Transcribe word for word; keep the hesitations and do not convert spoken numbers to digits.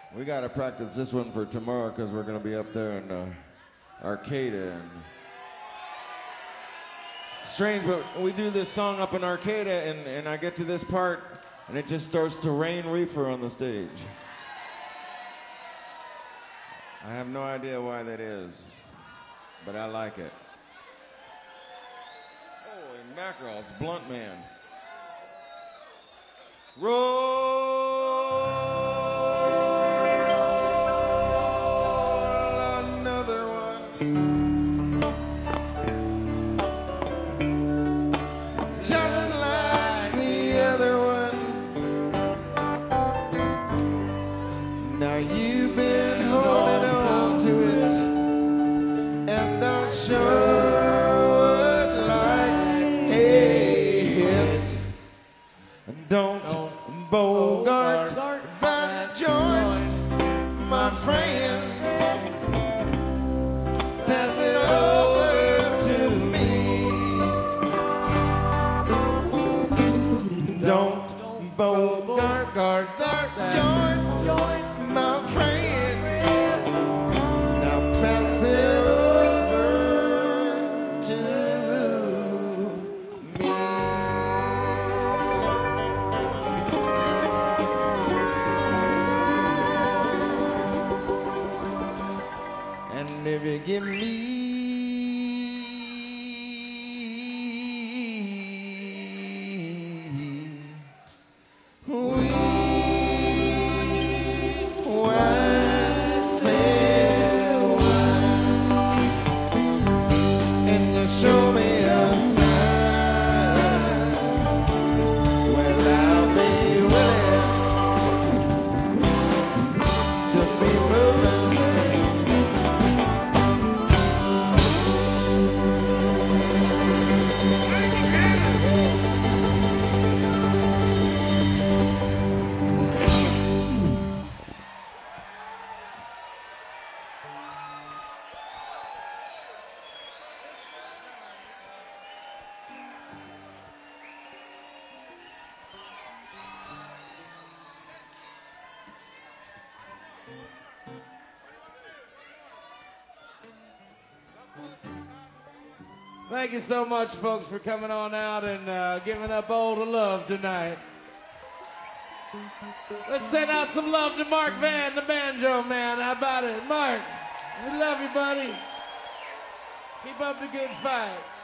We got to practice this one for tomorrow because we're going to be up there in uh, Arcata. And strange, but we do this song up in Arcata, and, and I get to this part, and it just starts to rain reefer on the stage. I have no idea why that is, but I like it. Holy mackerel, it's Blunt Man. Roll another one. Just like the other one. Now you've been holding on to it, and I sure would like a hit. Don't Bogart that joint, my friend. Pass it over to me. Don't Bogart that joint, my friend. Now pass it over to me. And if you give me weak wine, said wine, and you show me a sign, well, I'll be willing to be moving. Thank you so much, folks, for coming on out and uh, giving up all the love tonight. Let's send out some love to Mark Van, the banjo man. How about it? Mark, we love you, buddy. Keep up the good fight.